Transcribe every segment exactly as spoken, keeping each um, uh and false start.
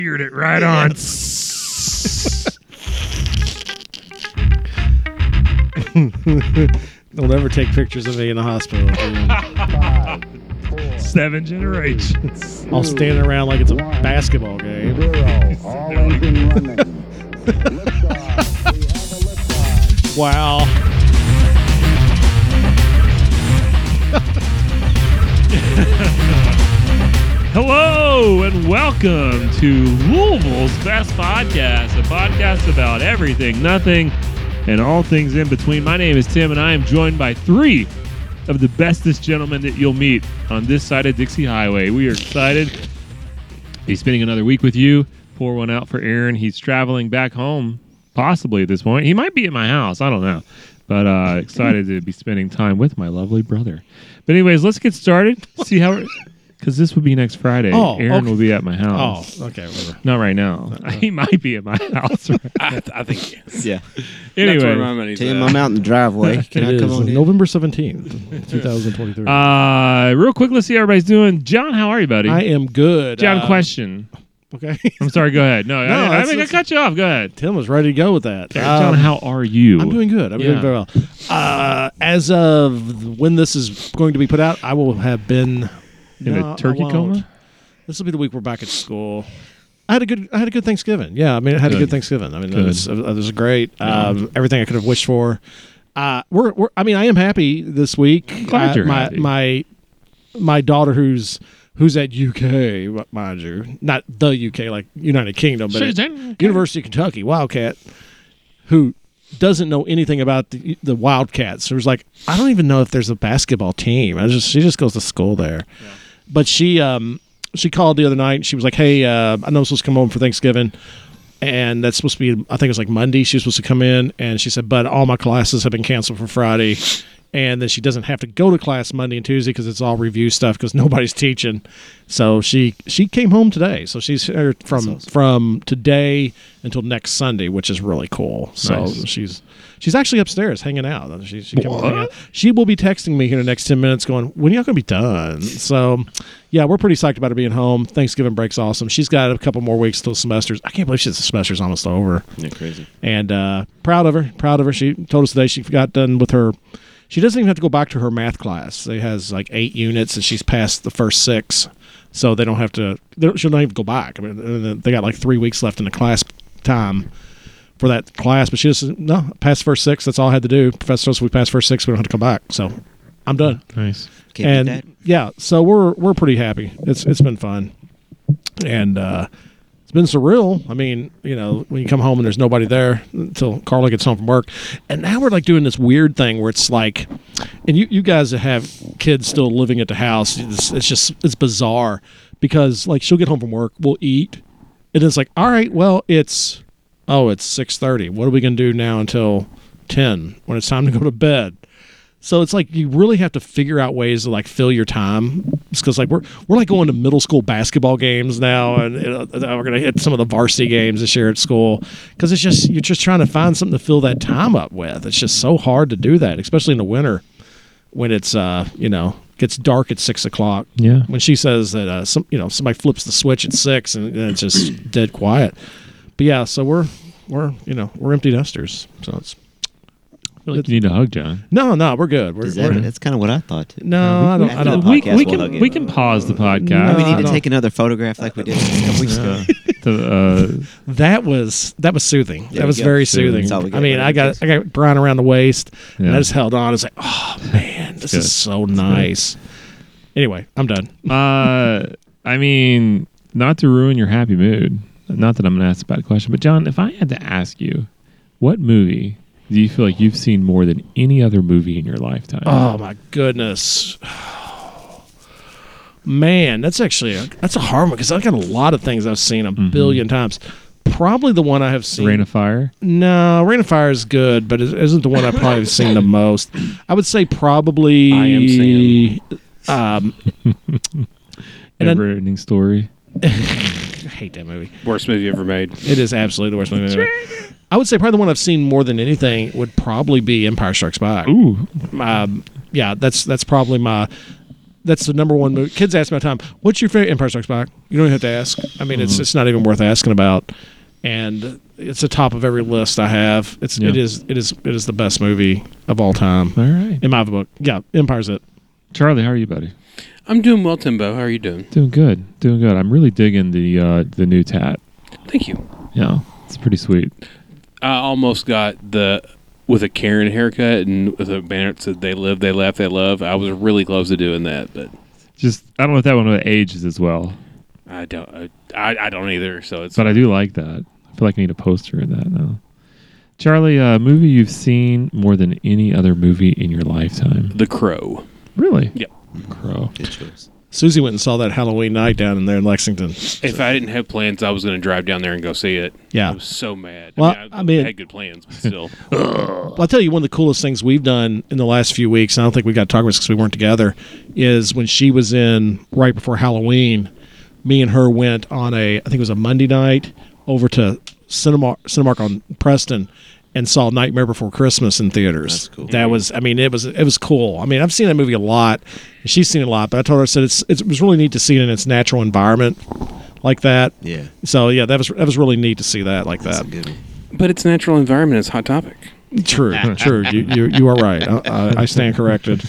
Figured it right on. They'll never take pictures of me in the hospital. Five, four, Seven generations. I'll stand around like it's a basketball game. zero. All engine running. Liftoff. We have a liftoff. Wow. Hello and welcome to Louisville's Best Podcast, a podcast about everything, nothing, and all things in between. My name is Tim, and I am joined by three of the bestest gentlemen that you'll meet on this side of Dixie Highway. We are excited to be spending another week with you. Pour one out for Aaron. He's traveling back home, possibly at this point. He might be at my house. I don't know. But uh, excited to be spending time with my lovely brother. But anyways, let's get started. See how it... Because this would be next Friday. Oh, Aaron okay. will be at my house. Oh, okay, whatever. Not right now. He might be at my house. Right I, th- I think yes. Yeah. That's where anyway, my money's Tim, at. I'm out in the driveway. Can I It come is on in? November seventeenth, twenty twenty-three. uh, real quick, let's see how everybody's doing. John, how are you, buddy? I am good. John, Uh, question. Okay. I'm sorry. Go ahead. No, No, I, I, that's- mean, I that's- cut you off. Go ahead. Tim was ready to go with that. John, Um, how are you? I'm doing good. I'm Yeah. doing very well. Uh, as of when this is going to be put out, I will have been in No, a turkey I won't. coma. This will be the week we're back at school. I had a good. I had a good Thanksgiving. Yeah, I mean, I had Good. a good Thanksgiving. I mean, it Good. was, it was great. Yeah. Um, everything I could have wished for. Uh, we're, we're. I mean, I am happy this week. Glad Uh, you're my happy. my my daughter, who's who's at U K, mind you, not the U K, like United Kingdom, but She's at in- University of Kentucky, Wildcat, who doesn't know anything about the, the Wildcats. So it was like, I don't even know if there's a basketball team. I just she just goes to school there, but she um. She called the other night and she was like, hey, uh, I know I'm supposed to come home for Thanksgiving. And that's supposed to be, I think it was like Monday. She was supposed to come in. And she said, but all my classes have been canceled for Friday. And then she doesn't have to go to class Monday and Tuesday because it's all review stuff because nobody's teaching. So she she came home today. So she's here from That's awesome. from today until next Sunday, which is really cool. So Nice. she's she's actually upstairs hanging out. She, she, came over What? hang out. She will be texting me here in the next ten minutes going, when are y'all going to be done? So, yeah, we're pretty psyched about her being home. Thanksgiving break's awesome. She's got a couple more weeks till semesters. I can't believe she's the semester's almost over. Yeah, crazy. And uh, proud of her. Proud of her. She told us today she got done with her. She doesn't even have to go back to her math class. It has like eight units, and she's passed the first six, so they don't have to. They don't, she'll not even go back. I mean, they got like three weeks left in the class time for that class, but she just no passed first six. That's all I had to do. Professor told us we passed first six. We don't have to come back. So I'm done. Nice. Can't and beat that. yeah, so we're we're pretty happy. It's it's been fun, and uh, it's been surreal. I mean, you know, when you come home and there's nobody there until Carla gets home from work, and now we're like doing this weird thing where it's like, and you you guys that have kids still living at the house, it's, it's just it's bizarre because like she'll get home from work, we'll eat, and it's like, all right, well it's oh it's six thirty. What are we gonna do now until ten when it's time to go to bed? So it's like you really have to figure out ways to like fill your time because like we're we're like going to middle school basketball games now, and you know, we're gonna hit some of the varsity games this year at school because it's just you're just trying to find something to fill that time up with. It's just so hard to do that, especially in the winter when it's uh you know gets dark at six o'clock. Yeah. When she says that uh some you know somebody flips the switch at six and then it's just dead quiet. But yeah, so we're we're you know we're empty nesters. So it's I feel like you need a hug, John. no no we're good. We're, Is that, we're that's kind of what I thought. Too. no I don't I After don't. the we, podcast, we we'll can hug it. we can pause the podcast. No, we I need to don't- take another photograph like we did a couple weeks ago. Uh, to, uh, That was that was soothing. There that we was go. very Soothing. soothing. That's all we I got mean, right I got there. I got Brian around the waist, and Yeah. I just held on. It's like, oh man, this good. is so nice. Anyway, I'm done. uh, I mean, not to ruin your happy mood. Not that I'm going to ask about a question, but John, if I had to ask you, what movie do you feel like you've seen more than any other movie in your lifetime? Oh my goodness, man, that's actually a, that's a hard one because I've got a lot of things I've seen a Mhm. billion times. Probably the one I have seen. Rain of Fire. No, Rain of Fire is good, but it isn't the one I've probably seen the most. I would say probably. I Am Sam. Um, and then- Never Ending Story. I hate that movie. Worst movie ever made. It is absolutely the worst movie ever. I would say probably the one I've seen more than anything would probably be Empire Strikes Back. Ooh. Um, yeah, that's that's probably my that's the number one movie. Kids ask me all the time, "What's your favorite?" Empire Strikes Back. You don't even have to ask. I mean, it's it's not even worth asking about, and it's the top of every list I have. It's Yeah. it is it is it is the best movie of all time All right. in my book. Yeah, Empire's it. Charlie, how are you, buddy? I'm doing well, Timbo. How are you doing? Doing good. Doing good. I'm really digging the uh, the new tat. Thank you. Yeah, it's pretty sweet. I almost got the with a Karen haircut and with a banner that said "They live, they laugh, they love." I was really close to doing that, but Just I don't know if that one ages as well, I don't. I, I, I don't either. So it's. but I do like that. I feel like I need a poster of that now. Charlie, a uh, movie you've seen more than any other movie in your lifetime? The Crow. Really? Yep. Crow. Good choice. Susie went and saw that Halloween night down in there in Lexington. If I didn't have plans, I was going to drive down there and go see it. Yeah. I was so mad. Well, I mean, I, I mean- had good plans, but still. Well, I'll tell you one of the coolest things we've done in the last few weeks, and I don't think we got to talk about this because we weren't together, is when she was in right before Halloween, me and her went on a, I think it was a Monday night, over to Cinema, Cinemark on Preston and saw Nightmare Before Christmas in theaters. That's cool. That was, I mean, it was it was cool. I mean, I've seen that movie a lot. And she's seen it a lot, but I told her, I said it's, it was really neat to see it in its natural environment like that. Yeah. So, yeah, that was that was really neat to see that like That's that. a good one. But it's natural environment. It's Hot Topic. True, true. You, you you are right. I, I, I stand corrected.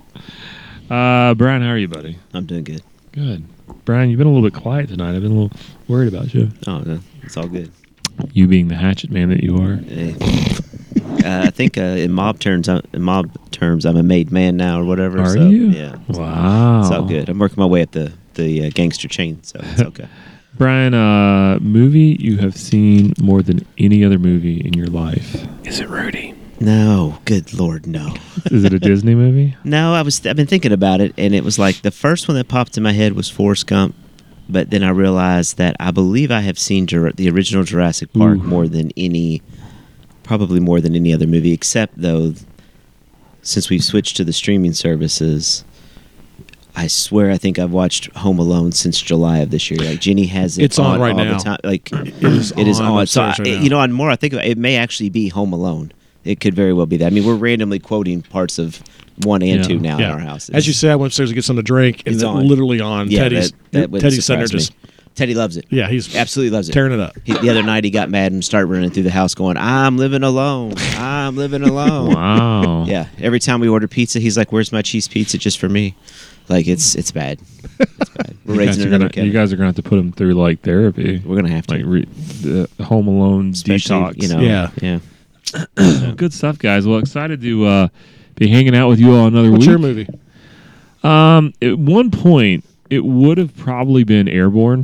Uh, Brian, how are you, buddy? I'm doing good. Good. Brian, you've been a little bit quiet tonight. I've been a little worried about you. Oh, no, it's all good. You being the hatchet man that you are. Hey. Uh, I think uh, in mob terms, uh, in mob terms, I'm a made man now or whatever. Are so, you? Yeah. Wow. It's all good. I'm working my way up the the uh, gangster chain, so it's okay. Brian, uh, movie you have seen more than any other movie in your life? Is it Rudy? No, good lord, no. Is it a Disney movie? No, I was. I've been thinking about it, and it was like the first one that popped in my head was Forrest Gump, but then I realized that I believe I have seen Jur- the original Jurassic Park Ooh. more than any, probably more than any other movie, except though, since we've switched to the streaming services, I swear I think I've watched Home Alone since July of this year. Like Jenny has it It's on right all now. the time. Like It is it is on on. So I, upstairs right now. you know, on more I think about it, it may actually be Home Alone. It could very well be that. I mean, we're randomly quoting parts of one and Yeah. two now Yeah. in our house. As you said, I went upstairs to get something to drink, and It's it's on. literally on. Yeah, Teddy's that, that wouldn't Teddy's sitting there surprise just me. Teddy loves it. yeah, he's Absolutely loves it. tearing it up. He, the other night he got mad and started running through the house going, "I'm living alone. I'm living alone." Wow. Yeah. Every time we order pizza, he's like, "Where's my cheese pizza just for me?" Like it's it's bad. It's bad. We're You guys, raising are another gonna, kid. you guys are going to have to put him through, like, therapy. We're gonna have to. Like, re- the Home Alone Especially, detox. you know. Yeah. Yeah. Well, good stuff, guys. Well, excited to uh, be hanging out with you all another What's week. your movie? Um, at one point, it would have probably been Airborne.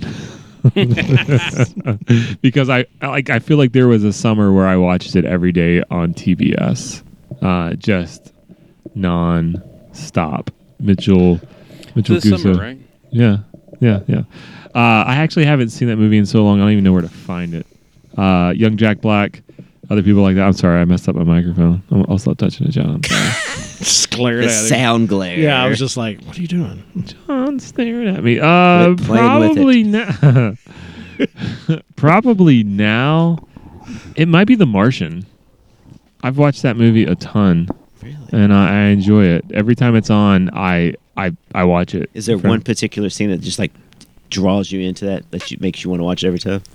Because I I- like I feel like there was a summer where I watched it every day on T B S, uh, just non-stop. Mitchell, Mitchell This Gusa. summer, right? Yeah, yeah, yeah. Uh, I actually haven't seen that movie in so long. I don't even know where to find it. Uh, Young Jack Black, other people like that. I'm sorry, I messed up my microphone. I'll, I'll stop touching it, John. I'm sorry. Just glared The at him. sound glare. Yeah, I was just like, "What are you doing?" John's staring at me. Uh, Quit playing with probably now. Probably now. It might be The Martian. I've watched that movie a ton, Really? and I, I enjoy it. Every time it's on, I I, I watch it. Is there From- one particular scene that just like draws you into that that you, makes you want to watch it every time?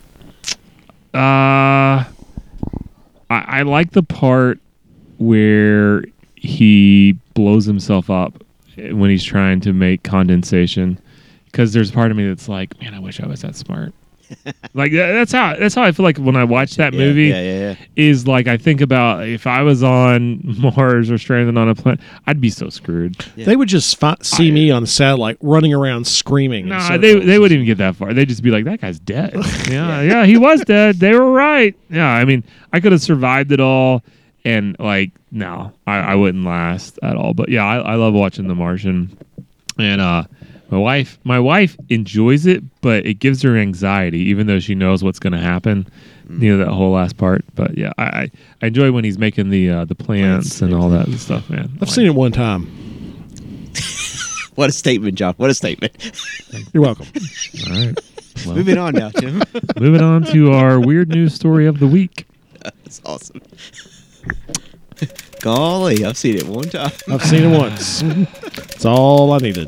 Uh, I, I like the part where he blows himself up when he's trying to make condensation, because there's part of me that's like, man, I wish I was that smart. Like that- that's how that's how I feel like when I watch that Yeah, movie. Yeah, yeah, yeah. Is like I think about if I was on Mars or stranded on a planet, I'd be so screwed. Yeah. They would just fi- see me on the satellite running around screaming. in Nah, they circles. they wouldn't even get that far. They'd just be like, that guy's dead. yeah, yeah, he was dead. They were right. Yeah, I mean, I could have survived it all, and like, no, I, I wouldn't last at all. But yeah, I, I love watching The Martian, and uh, my wife, my wife enjoys it, but it gives her anxiety, even though she knows what's going to happen. You know, that whole last part. But yeah, I I, I enjoy when he's making the uh, the plants Plants, and all that stuff, man. I've seen it one time. What a statement, John. What a statement. You're welcome. All right. Well, Moving on now, Tim. moving on to our weird news story of the week. That's awesome. Golly, I've seen it one time. I've seen it once. That's all I needed.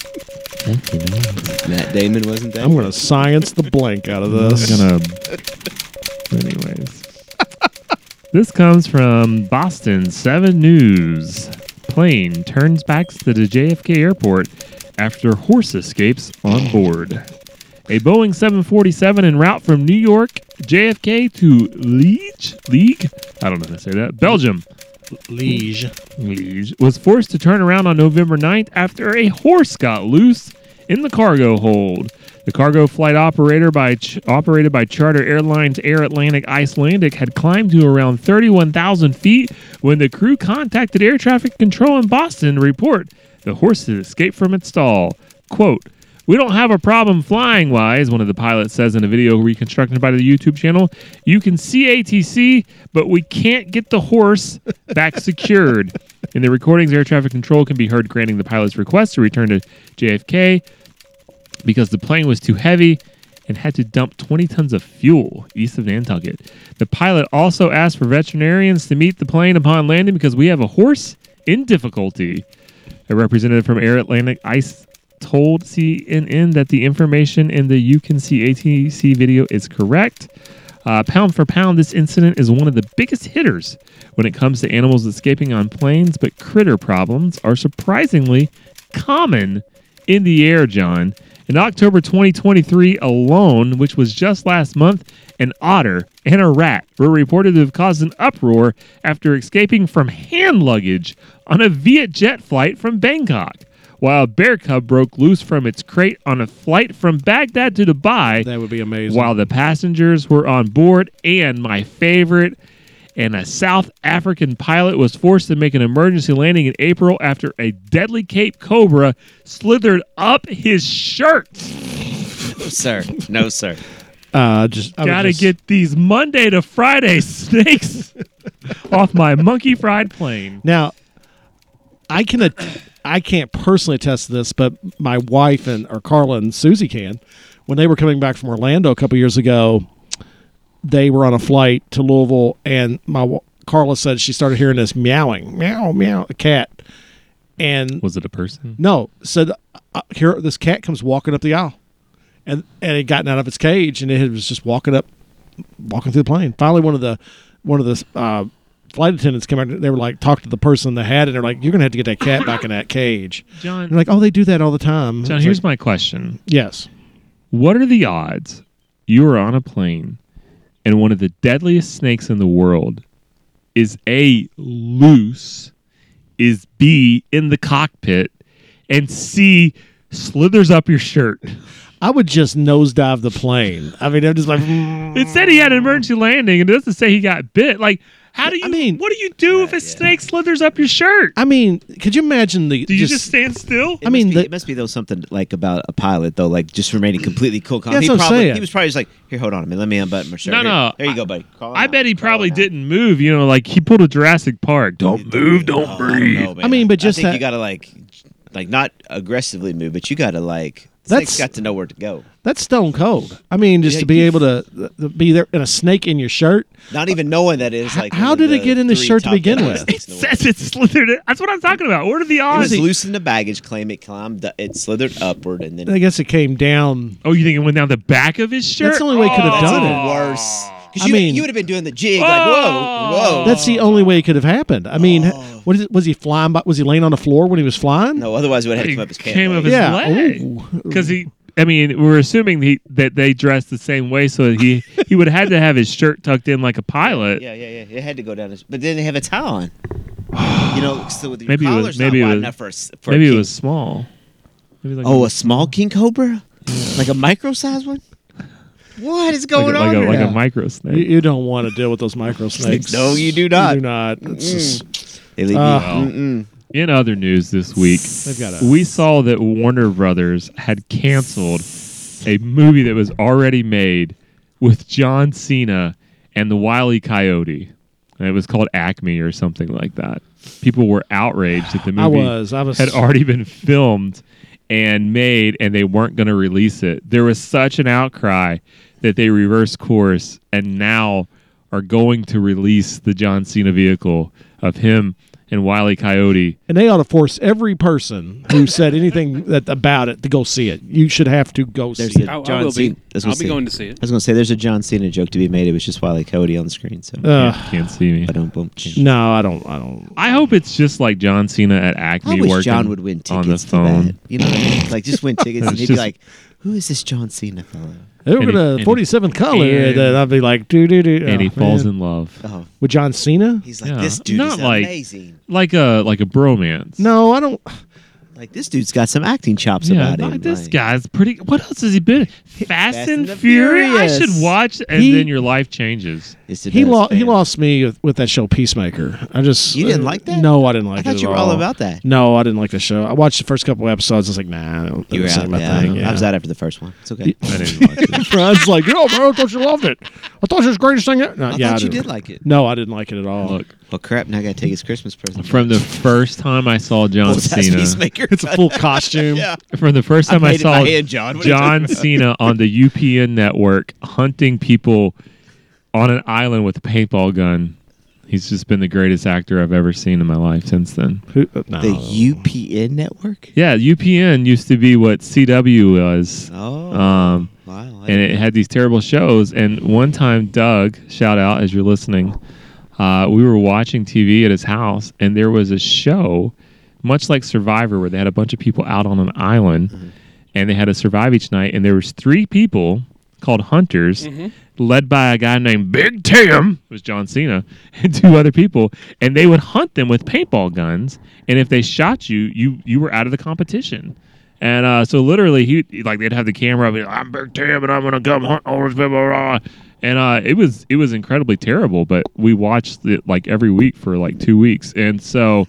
Matt Damon wasn't that. I'm going to science the blank out of this. I'm gonna. Anyways, this comes from Boston Seven News. Plane turns back to the J F K airport after horse escapes on board. A Boeing seven forty-seven en route from New York J F K to Liege, Liege, I don't know how to say that, Belgium, Liege. Liege, was forced to turn around on November ninth after a horse got loose in the cargo hold. The cargo flight operator by ch- operated by Charter Airlines Air Atlantic Icelandic had climbed to around thirty-one thousand feet when the crew contacted air traffic control in Boston to report the horse had escaped from its stall. Quote, "We don't have a problem flying-wise," one of the pilots says in a video reconstructed by the YouTube channel. "You can see A T C, but we can't get the horse back secured." In the recordings, air traffic control can be heard granting the pilot's request to return to J F K because the plane was too heavy and had to dump twenty tons of fuel east of Nantucket. The pilot also asked for veterinarians to meet the plane upon landing because we have a horse in difficulty. A representative from Air Atlantic Ice told C N N that the information in the You Can See A T C video is correct. Uh, pound for pound, this incident is one of the biggest hitters when it comes to animals escaping on planes, but critter problems are surprisingly common in the air, John. In October twenty twenty-three alone, which was just last month, an otter and a rat were reported to have caused an uproar after escaping from hand luggage on a Vietjet flight from Bangkok, while a bear cub broke loose from its crate on a flight from Baghdad to Dubai. That would be amazing. While the passengers were on board, and my favorite, and a South African pilot was forced to make an emergency landing in April after a deadly Cape Cobra slithered up his shirt. No, sir. No, sir. Uh, just I would Gotta just- get these Monday to Friday snakes off my monkey fried plane. Now, I can at- I can't personally attest to this, but my wife and or Carla and Susie can. When they were coming back from Orlando a couple years ago, they were on a flight to Louisville, and my wa- Carla said she started hearing this meowing, meow, meow, a cat, and Was it a person? no, said uh, here this cat comes walking up the aisle, and and it had gotten out of its cage, and it was just walking up, walking through the plane. Finally, one of the one of the uh, flight attendants came out. They were like, talk to the person that had it. They're like, you're gonna have to get that cat back in that cage. John, They're like, oh, they do that all the time. John, It's here's like, my question. yes. What are the odds you are on a plane and one of the deadliest snakes in the world is A, loose, is B, in the cockpit, and C, slithers up your shirt? I would just nosedive the plane. I mean, I'm just like, mm. It said he had an emergency landing, and it doesn't say he got bit. Like, how do you, I mean- what do you do if a snake slithers up your shirt? I mean, could you imagine the? Do you just, stand still? It I mean, must be, the- it must be though something like about a pilot though, like just remaining completely cool. Calm. Yeah, he that's what I'm probably saying. he was probably just like, here, hold on a minute, let me unbutton my shirt. No, Here- no, there you I- go, buddy. Crawl I out, bet he crawl probably out. didn't move. You know, like he pulled a Jurassic Park. Don't move, don't Oh, I breathe. know, man. I mean, but just I think that- you gotta like, like not aggressively move, but you gotta like. That's- Snake's got to know where to go. That's stone cold. I mean, just Yeah, to be you- able to, to be there and a snake in your shirt. Not even knowing that it's like. how one of did it the get in his three shirt to top begin deadliest with? It snakes in the world. says it slithered. That's what I'm talking about. What are the It odds? was loose in the baggage claim. It climbed. It slithered upward, and then I guess it came down. Oh, you think it went down the back of his shirt? That's the only way it could have Oh. that's done even it. worse. Because I you, mean- you would have been doing the jig, like whoa, whoa. That's the only way it could have happened. I mean, what is it? Was he flying? By, was he laying on the floor when he was flying? No, otherwise it would have had to He come up his pants. came up leg. his Yeah. leg Ooh. because he. I mean, we're assuming he, that they dressed the same way, so he he would have had to have his shirt tucked in like a pilot. Yeah, yeah, yeah. It had to go down. His, but then they have a towel on. You know, so with your Maybe it was- collar's maybe it not wide was- enough for a, s- for Maybe a it king. was small. Maybe like Oh, a small king cobra, like a micro size one. What is like going a, on like a, here? like Yeah. a micro snake. You, you don't want to deal with those micro snakes. No, you do not. You do not. It's just, They leave Uh, me. Mm-mm. In other news this week, they've got a. we saw that Warner Brothers had canceled a movie that was already made with John Cena and the Wile E. Coyote. And it was called Acme or something like that. People were outraged that the I movie was. I was. had already been filmed and made, and they weren't going to release it. There was such an outcry that they reversed course and now are going to release the John Cena vehicle of him and Wile E. Coyote. And they ought to force every person who said anything that about it to go see it. You should have to go There's see a it. I, I John will Cena. be. I was I'll gonna be say- going to see it. I was going to say there's a John Cena joke to be made. It was just Wile E. Coyote on the screen. So, Uh, Can't, can't see me. but don't boom. no, I don't. I don't. I hope it's just like John Cena at Acme I wish working John would win on the tickets to phone. that. You know what I mean? Like just win tickets, and It's he'd be just- like, "Who is this John Cena fellow?" They were And he- going and to he- forty-seventh color, and- and then I'd be like, doo doo doo. And he Oh, falls man. in love. Oh, with John Cena. he's like, Yeah. "This dude Not is like- amazing." Like a like a bromance. No, I don't. Like this dude's got some acting chops Yeah, about him. like, this like- guy's pretty. What else has he been? Fast, Fast and and the Furious. Furious. I should watch, and He- then your life changes. Yes, it He does, lost. He man. lost me with, with that show Peacemaker. I just You didn't like that? No, I didn't like I it. thought at you were all about that. No, I didn't like the show. I watched the first couple episodes. I was like, nah, I don't, You were that's out. not my Yeah, thing. I was out after the first one. It's okay. I didn't watch it. Friends like, yo, bro, I thought you loved it. I thought it was the greatest thing. Ever. No, I yeah, thought I you didn't. did like it. No, I didn't like it at all. Look, Well, crap! Now I gotta take his Christmas present. from the first time I saw John Oh, that's Cena, Peacemaker. It's a full costume. Yeah. from the first I time I, made it in saw my hand, John. What are you John talking about? Cena on the U P N network hunting people on an island with a paintball gun. He's just been the greatest actor I've ever seen in my life since then. Who, uh, no. The U P N network. Yeah, U P N used to be what C W was. Oh, Um, wow! I and didn't it had these terrible shows. And one time, Doug, shout out as you're listening, uh, we were watching T V at his house, and there was a show, much like Survivor, where they had a bunch of people out on an island, Mm-hmm. and they had to survive each night. And there was three people called hunters, led by a guy named Big Tim, it was John Cena, and two other people, and they would hunt them with paintball guns. And if they shot you, you you were out of the competition. And uh, so literally, he like they'd have the camera up. Like, I'm Big Tim, and I'm gonna come hunt all these people. Blah, blah. And uh, it was it was incredibly terrible. But we watched it like every week for like two weeks, and so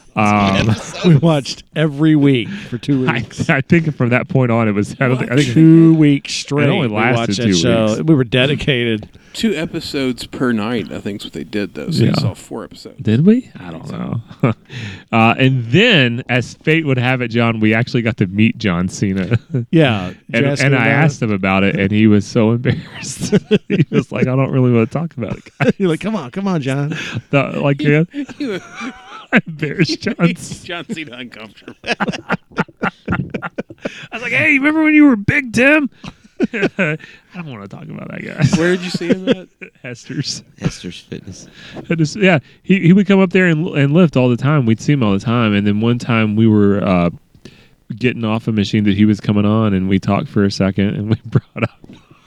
um, we watched every week for two I, weeks. I think from that point on, it was I don't think I think two weeks straight. only we lasted watched that two show. weeks. We were dedicated. Two episodes per night, I think, is what they did, though. So Yeah. you saw four episodes. Did we? I don't know. uh, and then, as fate would have it, John, we actually got to meet John Cena. Yeah, and Jessica and I about asked him about it, and he was so embarrassed. He was like, I don't really want to talk about it. it. You're like, come on, come on, John. The- like, yeah, You- I embarrassed John. John Cena uncomfortable. I was like, hey, remember when you were Big Tim? I don't want to talk about that guy. Where did you see him at? Hester's. Esther's Fitness. I just, yeah, he, he would come up there and, and lift all the time. We'd see him all the time. And then one time we were uh, getting off a machine that he was coming on, and we talked for a second, and we brought up.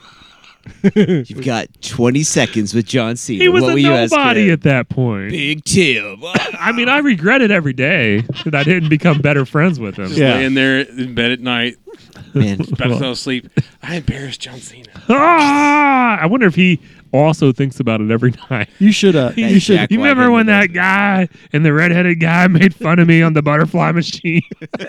You've got twenty seconds with John Cena. He was what a will you ask nobody him? at that point. Big Tim. I mean, I regret it every day that I didn't become better friends with him. Just Yeah. laying there in bed at night, Man, about to fall asleep. I embarrassed John Cena. Ah! I wonder if he also thinks about it every night. You should. Uh, That you should. Jack You remember White when does that guy and the redheaded guy made fun of me on the butterfly machine?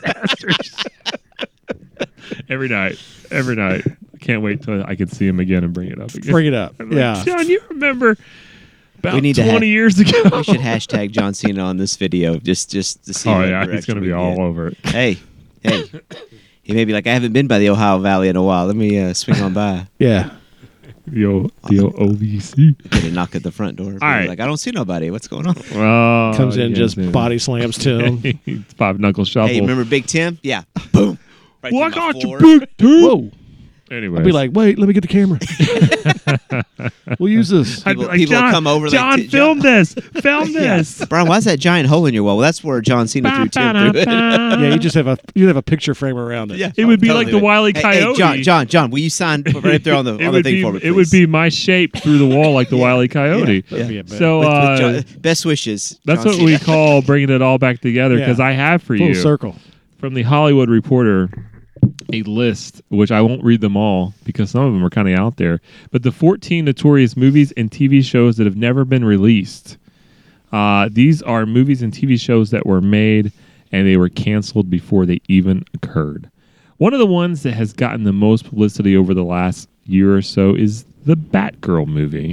Every night. Every night. Can't wait till I can see him again and bring it up again. Bring it up. I'm like, Yeah. John, you remember about We need to twenty ha- years ago? We should hashtag John Cena on this video just just to see. Oh what yeah, he's direction gonna we be all get. over it. Hey, hey. He may be like, I haven't been by the Ohio Valley in a while. Let me uh, swing on by. Yeah. The O the O V C. Get a knock at the front door. All right. Like, I don't see nobody. What's going on? Oh, Comes in, yes, just man. body slams Tim. Five knuckle shuffle. Hey, remember Big Tim? Yeah. Boom. Right Well, I through my got you, floor. big dude. Whoa. Anyway, I'll be like, wait, let me get the camera. We'll use this. I'd be people- like, people John, come over like, John, "T- film John." this, film this. Brian, why's that giant hole in your wall? Well, that's where John Cena threw Tim through it. Yeah, you just have a you have a picture frame around it. Yeah. It would be like Totally. the Wile E. Hey, Coyote. hey, John, John, John, will you sign right up there on the, it on the would thing be for me, it would please? be my shape through the wall like the Wile E. Coyote. That'd be a bit- So With- with uh, John- best wishes. that's John what we Cena. call bringing it all back together because Yeah. I have for full you circle. from the Hollywood Reporter a list, which I won't read them all because some of them are kind of out there, but the fourteen notorious movies and T V shows that have never been released. Uh, these are movies and T V shows that were made and they were canceled before they even occurred. One of the ones that has gotten the most publicity over the last year or so is the Batgirl movie.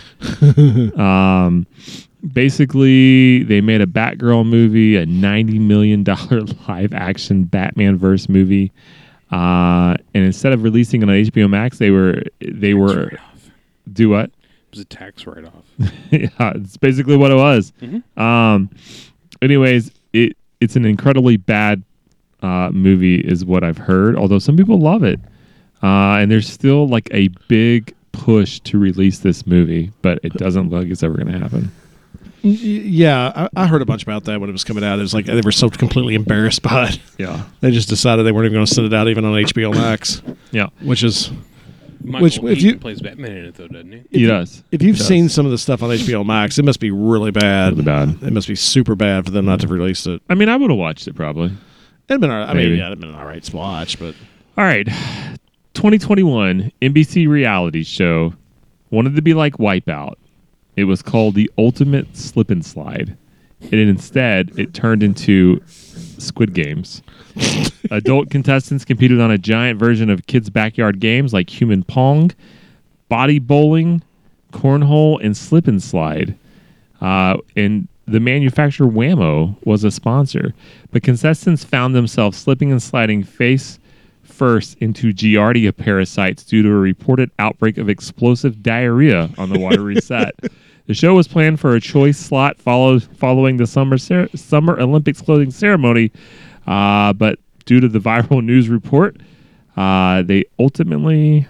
um, basically, they made a Batgirl movie, a ninety million dollars live-action Batman-verse movie. Uh, and instead of releasing it on H B O Max, they were they were Right off. do what? was a tax write-off. Yeah, it's basically what it was. Mhm. Um, anyways, it it's an incredibly bad uh, movie, is what I've heard. Although some people love it, uh, and there's still like a big push to release this movie, but it doesn't look like it's ever going to happen. Y- Yeah, I, I heard a bunch about that when it was coming out. It was like they were so completely embarrassed by it. Yeah, They just decided they weren't even going to send it out even on H B O Max, yeah, which is Michael Which, if Keaton you- plays Batman in it, though, doesn't he? he does. if you've He does. seen some of the stuff on H B O Max, it must be really bad. Really bad. It must be super bad for them not to release it. I mean, I would have watched it probably. It'd been all right. I Maybe. mean, yeah, it'd been an all right watch, but All right, twenty twenty-one N B C reality show wanted to be like Wipeout. It was called The Ultimate Slip and Slide, and instead it turned into Squid Games. Adult contestants competed on a giant version of kids' backyard games like Human Pong, Body Bowling, Cornhole, and Slip and Slide. Uh, and the manufacturer Whammo was a sponsor. But contestants found themselves slipping and sliding face first into Giardia parasites due to a reported outbreak of explosive diarrhea on the watery set. The show was planned for a choice slot followed, following the Summer cer- Summer Olympics closing ceremony, uh, but due to the viral news report, uh, they ultimately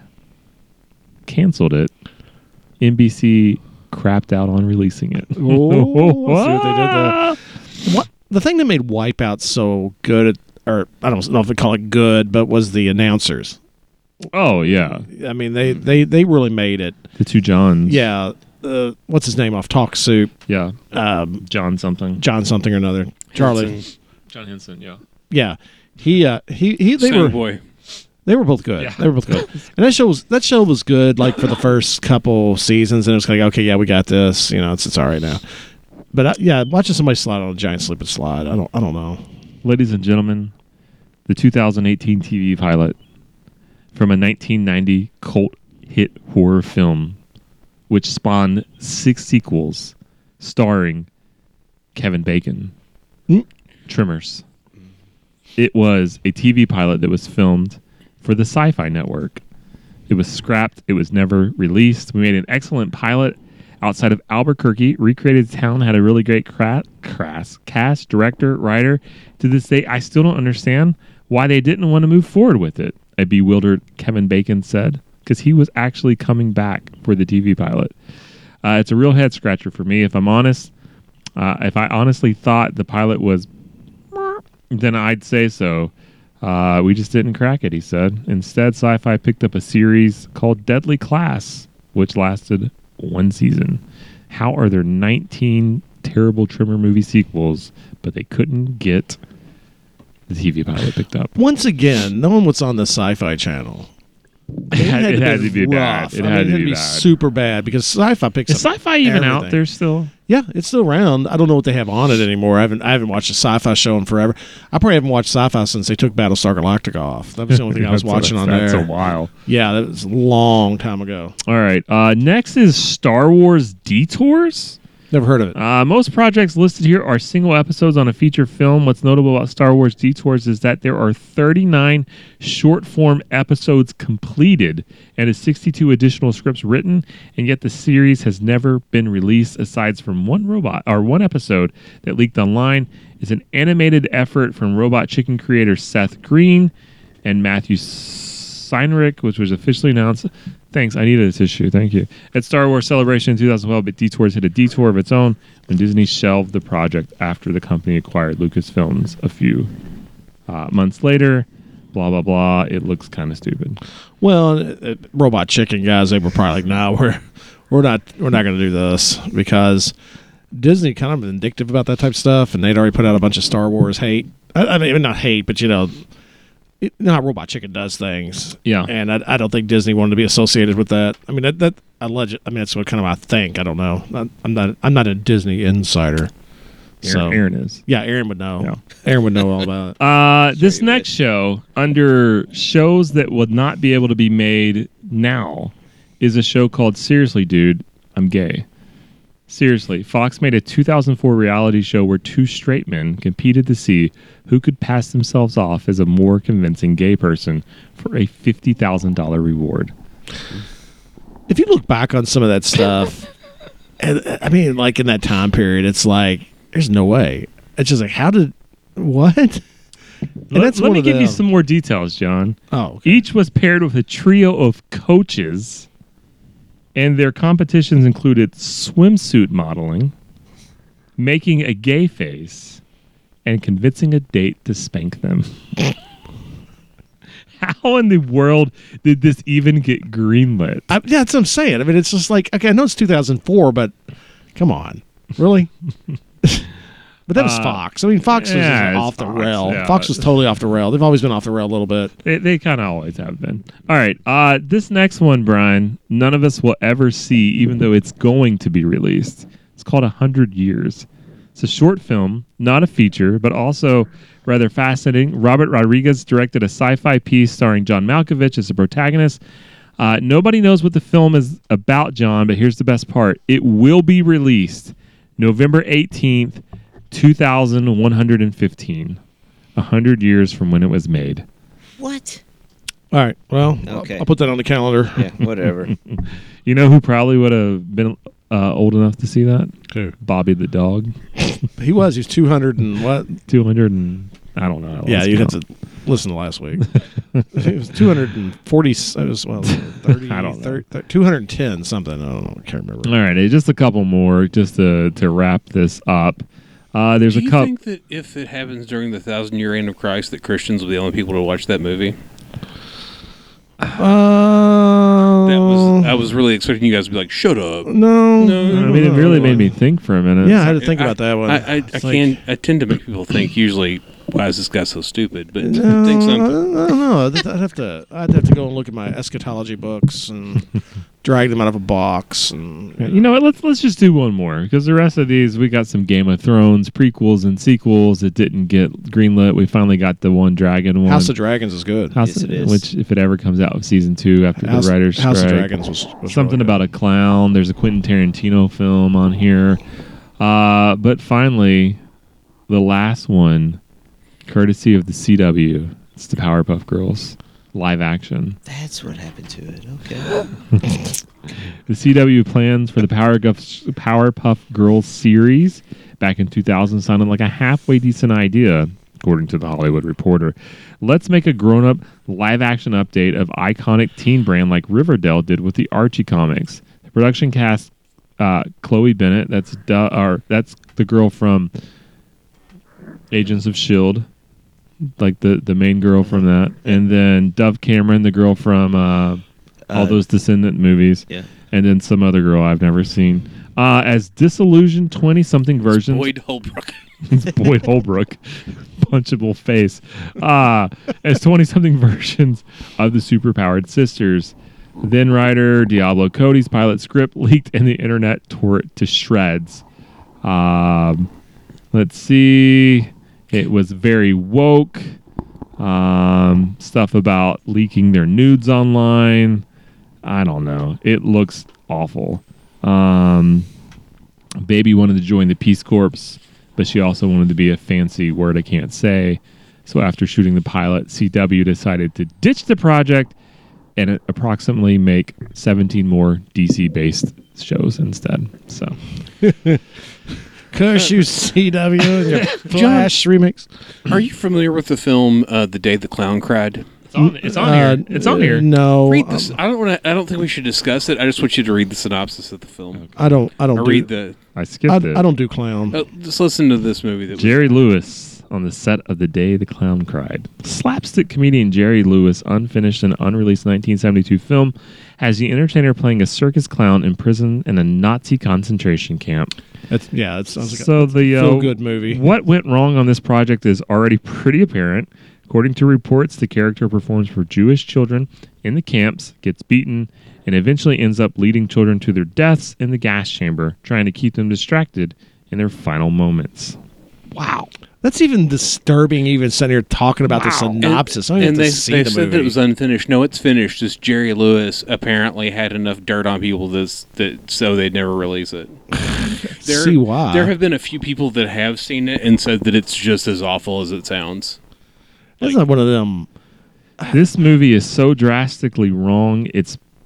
canceled it. N B C crapped out on releasing it. Oh, see what they did there. What the thing that made Wipeout so good, at, or I don't know if they call it good, but was the announcers. Oh yeah, I mean, they they they really made it. the two Johns. Yeah, uh, what's his name off Talk Soup? yeah. Um, John something. John something or another. Charlie. Henson. John Henson. Yeah. Yeah, he uh, he he. They Snow were Boy. they were both good. Yeah. They were both good. And that show was that show was good. Like for the first couple seasons, and it was like, okay, yeah, we got this. You know, it's it's all right now. But uh, yeah, watching somebody slide on a giant slip and slide, I don't I don't know. Ladies and gentlemen, the two thousand eighteen T V pilot from a nineteen ninety cult hit horror film, which spawned six sequels, starring Kevin Bacon. Hmm? Tremors. It was a T V pilot that was filmed for the Sci-Fi Network. It was scrapped. It was never released. We made an excellent pilot outside of Albuquerque. Recreated town, had a really great cra- crass cast, director, writer. To this day, I still don't understand why they didn't want to move forward with it, a bewildered Kevin Bacon said, because he was actually coming back for the T V pilot. Uh, it's a real head scratcher for me, if I'm honest. Uh, if I honestly thought the pilot was, then I'd say so. Uh, we just didn't crack it, he said. Instead, Sci-Fi picked up a series called Deadly Class, which lasted one season. How are there nineteen terrible Trimmer movie sequels, but they couldn't get the T V pilot picked up? Once again, knowing what's on the Sci-Fi Channel, It had, it had been to be rough. bad. It I had mean, to it'd be be bad. super bad because Sci-Fi picks Is up Sci-Fi even out everything. there still? Yeah, it's still around. I don't know what they have on it anymore. I haven't I haven't watched a Sci-Fi show in forever. I probably haven't watched Sci-Fi since they took Battlestar Galactica off. That was the only thing I was That's- watching on that's there. a while. Yeah, that was a long time ago. All right. Uh, next is Star Wars Detours. Never heard of it. Uh, most projects listed here are single episodes on a feature film. What's notable about Star Wars Detours is that there are thirty-nine short-form episodes completed and is sixty-two additional scripts written, and yet the series has never been released aside from one robot or one episode that leaked online. It's an animated effort from Robot Chicken creator Seth Green and Matthew Seinrich, which was officially announced. Thanks, I needed a tissue. Thank you. At Star Wars Celebration in two thousand twelve, but Detours hit a detour of its own when Disney shelved the project after the company acquired Lucasfilms a few uh, months later. Blah, blah, blah. It looks kind of stupid. Well, uh, uh, Robot Chicken guys, they were probably like, "No, we're we're not we're not going to do this," because Disney kind of vindictive about that type of stuff, and they'd already put out a bunch of Star Wars hate. I, I mean, not hate, but you know. You know how Robot Chicken does things, Yeah. and I, I don't think Disney wanted to be associated with that. I mean, that, that alleged. I mean, that's what kind of I think. I don't know. Not, I'm not. I'm not a Disney insider. So Aaron, Aaron is. yeah, Aaron would know. Yeah. Aaron would know all about it. Uh, this you next show, under shows that would not be able to be made now, is a show called Seriously, Dude, I'm Gay. Seriously, Fox made a two thousand four reality show where two straight men competed to see who could pass themselves off as a more convincing gay person for a fifty thousand dollars reward. if you look back on some of that stuff, and I mean, like in that time period, it's like there's no way. It's just like, how did what? And Let, that's let one me of give you them. some more details, John. Oh, okay. Each was paired with a trio of coaches, and their competitions included swimsuit modeling, making a gay face, and convincing a date to spank them. How in the world did this even get greenlit? I, yeah, that's what I'm saying. I mean, it's just like, okay, I know it's two thousand four, but come on, really? But that was Uh, Fox. I mean, Fox was yeah, just it's off the Fox, rail. yeah. Fox was totally off the rail. They've always been off the rail a little bit. They, they kind of always have been. All right. Uh, this next one, Brian, none of us will ever see, even though it's going to be released. It's called A Hundred Years. It's a short film, not a feature, but also rather fascinating. Robert Rodriguez directed a sci-fi piece starring John Malkovich as the protagonist. Uh, nobody knows what the film is about, John, but here's the best part. It will be released November eighteenth, two thousand one hundred fifteen. A hundred years from when it was made. What? All right. Well, I'll- Okay. I'll, put that on the calendar. Yeah, whatever. You know who probably would have been uh, old enough to see that? Who? Bobby the dog. He was. He's two hundred and what? two hundred and I don't know. Yeah, Let's you have count. to listen to last week. It was two hundred forty. It was, well, thirty, I don't know. thirty, thirty, two hundred ten something. I don't know. I can't remember. All right, just a couple more just to to wrap this up. Uh, there's Do a you couple. think that if it happens during the thousand year reign of Christ, that Christians will be the only people to watch that movie? Uh, That was I was really expecting you guys to be like, "Shut up." no. No, I mean, it really made me think for a minute. Yeah, I had to think about that one. I, I, I It's like- can I tend to make people think usually, why is this guy so stupid? But No, think I something. don't I don't know. I'd I'd have to. I'd have to go and look at my eschatology books and drag them out of a box. And You know what? Let's let's just do one more because the rest of these we got some Game of Thrones prequels and sequels that didn't get greenlit. We finally got the one dragon one. House of Dragons is good. House Yes, of- it is. Which, if it ever comes out with season two after House, the writers' House of strike. Dragons was, was Something really about a clown. There's a Quentin Tarantino film on here. Uh, but finally, the last one, courtesy of the C W, it's the Powerpuff Girls live action. That's what happened to it. Okay. The C W plans for the Powerpuff, Powerpuff Girls series back in two thousand sounded like a halfway decent idea, according to the Hollywood Reporter. Let's make a grown-up live-action update of iconic teen brand like Riverdale did with the Archie comics. The production cast uh, Chloe Bennett, that's du- or that's the girl from Agents of S H I E L D, like the, the main girl from that, and then Dove Cameron, the girl from uh, all Uh, those Descendant movies, Yeah. and then some other girl I've never seen. Uh, as disillusioned twenty-something versions. Boyd Holbrook. It's Boyd Holbrook. Punchable face. Uh, as twenty-something versions of the superpowered sisters. Then writer Diablo Cody's pilot script leaked and the internet tore it to shreds. Um, let's see. It was very woke. Um, stuff about leaking their nudes online. I don't know. It looks awful. Um, Baby wanted to join the Peace Corps, but she also wanted to be a fancy word I can't say. So after shooting the pilot, C W decided to ditch the project and approximately make seventeen more D C-based shows instead. So Curse you, C W, and your Flash remix. Are you familiar with the film uh, "The Day the Clown Cried"? it's on, it's on Uh, here. It's on here. No, Read this. um, I don't want to. I don't think we should discuss it. I just want you to read the synopsis of the film. I don't. I don't Or do. read the. I skipped I, it. I don't do clown. Uh, just listen to this movie. That was, Jerry Lewis on the set of The Day the Clown Cried. Slapstick comedian Jerry Lewis, unfinished and unreleased nineteen seventy-two film, has the entertainer playing a circus clown imprisoned in a Nazi concentration camp. That's, yeah, it sounds like So a the uh, feel-good movie. What went wrong on this project is already pretty apparent. According to reports, the character performs for Jewish children in the camps, gets beaten, and eventually ends up leading children to their deaths in the gas chamber, trying to keep them distracted in their final moments. Wow, that's even disturbing. Even sitting here talking about the Wow. synopsis. I And, don't and even they, have to see they the said movie. that it was unfinished. No, it's finished. Just Jerry Lewis apparently had enough dirt on people this, that so they'd never release it. There, See why? There have been a few people that have seen it and said that it's just as awful as it sounds. That's not one of them. This movie is so drastically wrong. It's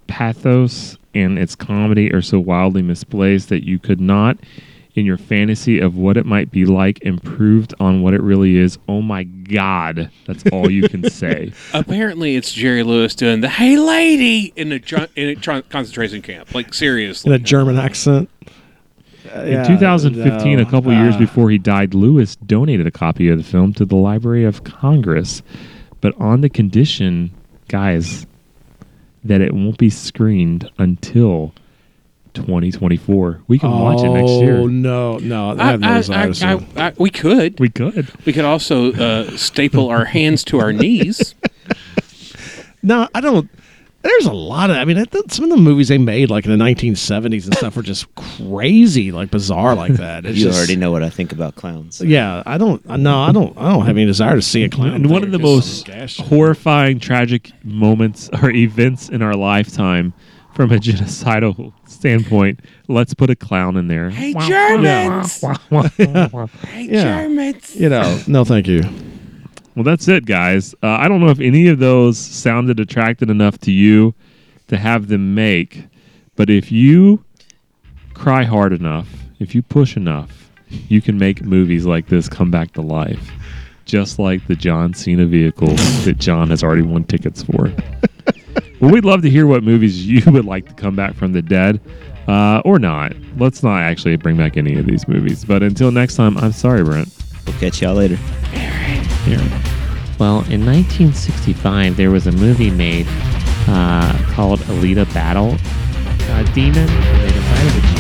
pathos and its comedy are so wildly misplaced that you could not, in your fantasy of what it might be like, improved on what it really is. Oh my God, that's all you can say. Apparently, it's Jerry Lewis doing the "Hey, lady" in a, tr- in a tr- concentration camp. Like, seriously. In a German accent. Uh, In yeah, two thousand fifteen, no, a couple uh, years before he died, Lewis donated a copy of the film to the Library of Congress, but on the condition, guys, that it won't be screened until twenty twenty-four. We can watch it next year. Oh, no, no. I I, have no I, desire to see I, it. I, I, we could. We could. We could also uh, staple our hands to our knees. No, I don't. There's a lot of. I mean, I thought some of the movies they made, like in the nineteen seventies and stuff, were just crazy, like bizarre, like that. It's You just- already know what I think about clowns. Yeah, I don't. No, I don't. I don't have any desire to see a clown. And one of the thing, 'cause most I'm gashed. horrifying, tragic moments or events in our lifetime from a genocidal standpoint, let's put a clown in there. Hey, Germans! Hey, Yeah. Germans! You know, no, thank you. Well, that's it, guys. Uh, I don't know if any of those sounded attractive enough to you to have them make, but if you cry hard enough, if you push enough, you can make movies like this come back to life, just like the John Cena vehicle that John has already won tickets for. Well, we'd love to hear what movies you would like to come back from the dead, uh, or not. Let's not actually bring back any of these movies. But until next time, I'm sorry, Brent. We'll catch y'all later. Here. Well, in nineteen sixty-five, there was a movie made uh, called Alita Battle uh, Demon. And they decided to